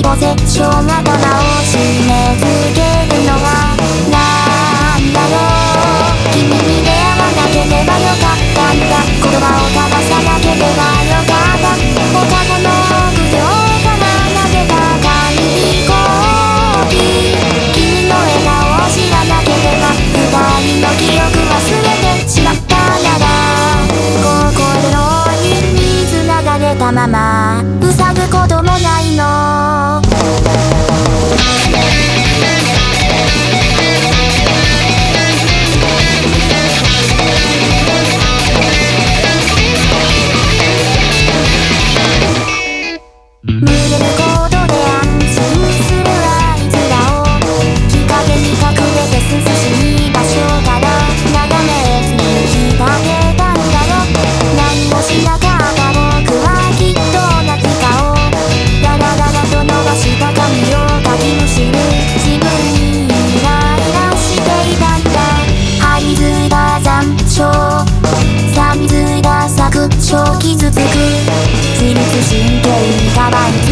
ポセッション頭を締め付けるのはなんだろう。君に出会わなければよかったんだ。言葉を交わさなければよかった。放課後の屋上から投げた紙飛行機。君の笑顔を知らなければ二人の記憶忘れてしまったなら、心に繋がれたまま塞ぐこともないの。濡れるコードで安心するあいつらを日陰に隠れて涼しい場所から眺めずに日が出たんだろ。何もしなかった僕はきっと同じ顔。ダラダラと伸ばした髪をかきむしる自分にイライラしていたんだ。這いずいた残暑、錆びついた削除傷つく自律神経に乾い